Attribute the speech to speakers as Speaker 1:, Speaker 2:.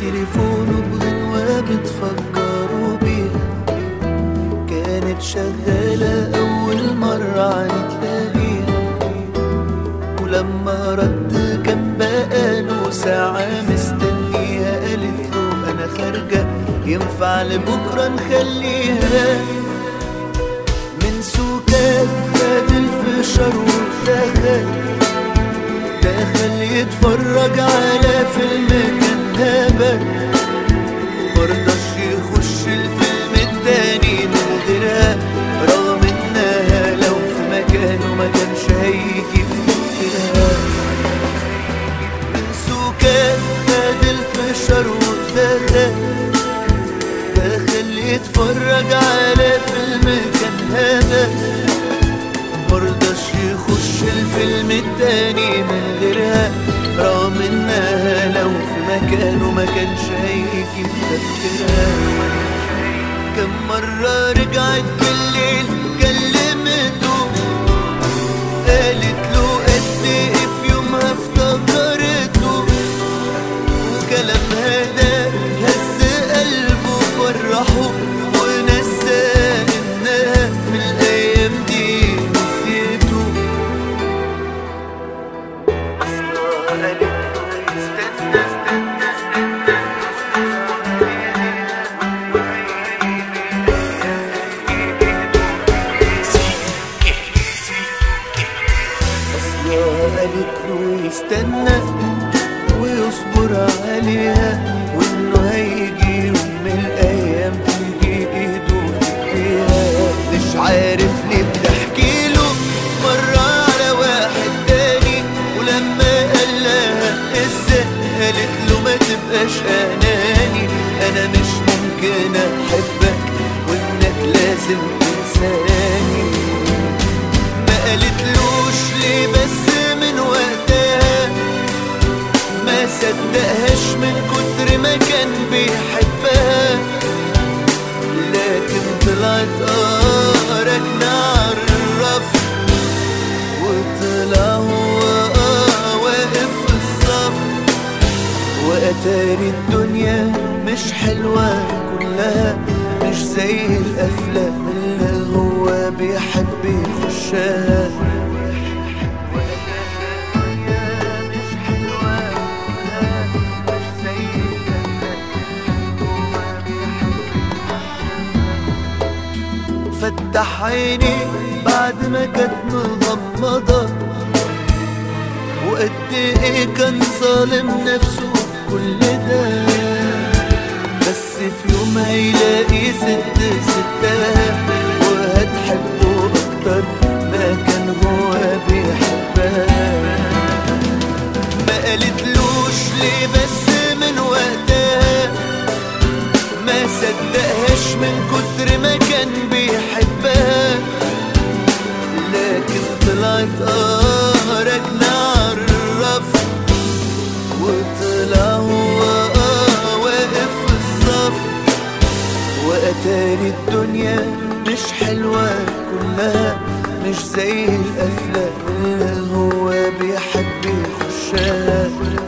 Speaker 1: تليفونه بغنوة بتفكروا بيها، كانت شغالة أول مرة عنتلاقيها، ولما رد كان بقاله ساعة مستنيها، قالت له أنا خارجة ينفع لبكرة نخليها. من سكات خد الفشار دخل يتفرج على فيلم كان هبل، مرضاش يخش الفيلم التاني من غيرها، رغم انها لو في مكانه ما كانش هيجي في تفكيرها. من سكات خد الفشار دخل يتفرج على فيلم كان هبل، مرضاش يخش الفيلم التاني من غيرها، رغم انها لو في مكانه ما كانش هيجي في تفكيرها. كم مرة رجعت بالليل كلمته، قالت له قد ايه في يومها افتكرته، وكلامها ده هز قلبه فرحه، ونسى انها في الايام دي نسيته. قالت له استنى قالت له يستنى ويصبر عليها، وانه هيجي يوم من الايام تيجي ايده في ايديها. مش عارف ليه بتحكي له مرة على واحد تاني، ولما قال لها ازاي قالت له ما تبقاش اناني، انا مش ممكن احبك وانك لازم تنساني. ما قالتلوش ليه بس من وقتها ما صدقهاش من كتر ما كان بيحبها، لكن طلعت ركنة عالرف، وطلع هو واقف في الصف، واتاري الدنيا مش حلوة كلها، مش زي الافلام اللي هو بيحب يخشها. فتح عيني بعد ما كانت مغمضة، وقد ايه كان ظالم نفسه في كل ده، بس في يوم هيلاقي ستها وهتحبه اكتر ما كان هو بيحبها. ما قالتلوش ليه بس من وقتها ما صدقهاش من كتر ما كان بيحبها، لكن طلعت ركنة عالرف، وطلع هو واقف في الصف، واتاري الدنيا مش حلوة كلها، مش زي الافلام اللي هو بيحب يخشها.